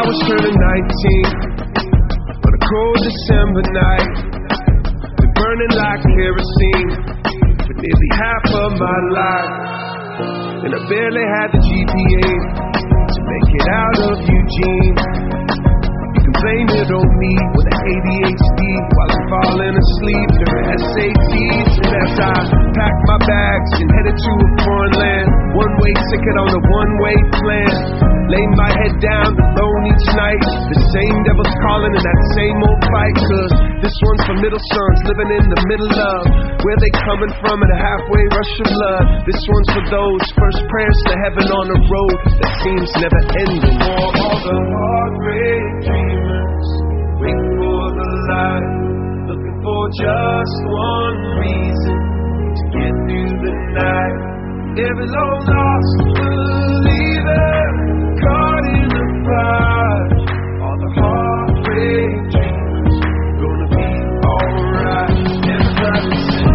was turning 19 on a cold December night. Been burning like kerosene for nearly half of my life, and I barely had the GPA to make it out of Eugene. You can blame it on me with an ADHD while I'm falling asleep during SATs. And as I packed my bags and headed to a foreign land, one-way ticket on a one-way plan, laid my head down alone each night. The same devil's calling in that same old fight. Cause this one's for middle sons living in the middle of where they coming from at a halfway rush of blood. This one's for those first prayers to heaven on a road that seems never ending. For all the heartbreak dreamers waiting for the light, looking for just one reason to get through the night. Every long lost believer caught in the fire. All the heartbreak dreamers gonna be alright. Everybody sing.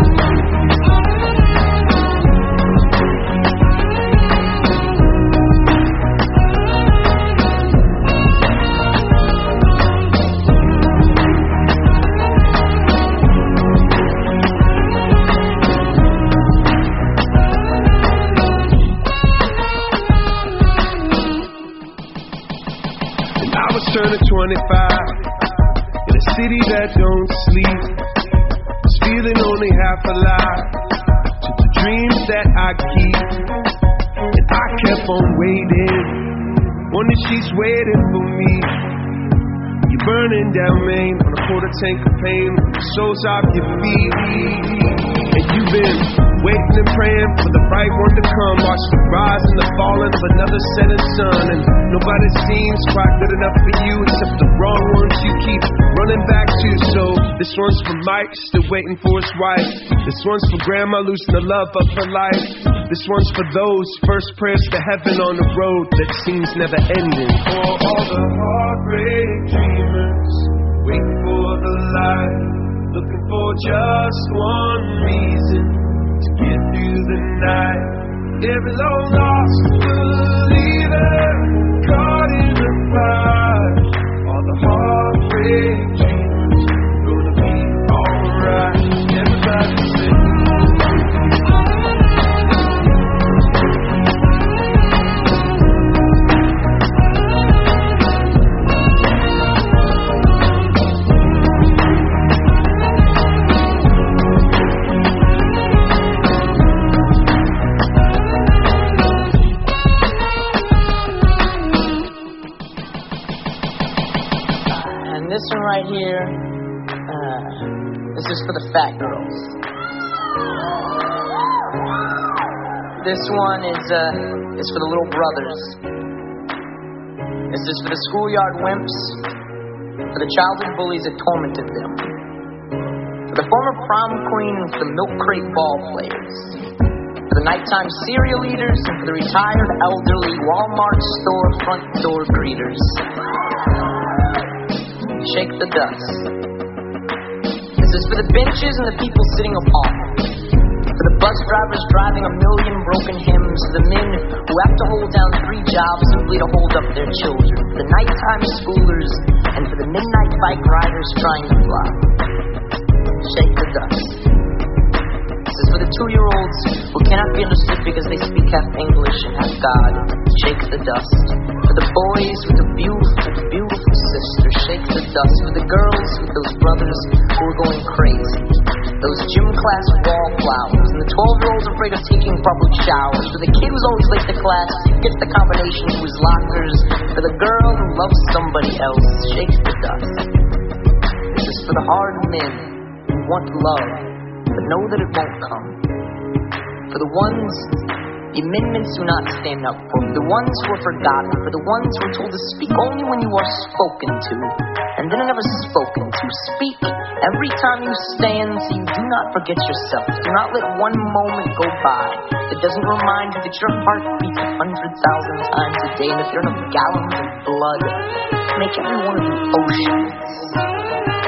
Turning 25 in a city that don't sleep, was feeling only half alive to the dreams that I keep. And I kept on waiting, wondering she's waiting for me. You're burning down Maine on a quarter tank of pain, with the soles off your feet. And you've been waiting and praying for the right one to come. Watch the rise and the falling of another setting sun. And nobody seems quite good enough for you except the wrong ones you keep running back to. So this one's for Mike, still waiting for his wife. This one's for Grandma losing the love of her life. This one's for those first prayers to heaven on the road that seems never ending. For all the heartbreak dreamers waiting for the light, looking for just one reason to get through the night. Every long lost believer caught in the fire. All the heartbreak dreamers gonna be alright. Everybody sing. This one right here, this is for the fat girls. This one is for the little brothers. This is for the schoolyard wimps, for the childhood bullies that tormented them, for the former prom queen and for the milk crate ball players, for the nighttime cereal eaters and for the retired elderly Walmart store front door greeters. Shake the dust. This is for the benches and the people sitting apart, for the bus drivers driving a million broken hymns, for the men who have to hold down 3 jobs simply to hold up their children, for the nighttime schoolers and for the midnight bike riders trying to fly. Shake the dust. This is for the 2-year-olds who cannot be understood because they speak half English and half God. Shake the dust. For the boys with a beautiful, beautiful sister. Shake the dust. For the girls with those brothers who are going crazy. Those gym class wallflowers. And the 12-year-olds afraid of taking public showers. For the kid who's always late to class, gets the combination to his lockers. For the girl who loves somebody else. Shake the dust. This is for the hard men who want love, but know that it won't come. For the ones the amendments do not stand up for, the ones who are forgotten, for the ones who are told to speak only when you are spoken to, and then are never spoken to. Speak every time you stand, so you do not forget yourself. Do not let one moment go by that doesn't remind you that your heart beats 100,000 times a day, and if you're in a gallon of blood, make every one of you oceans.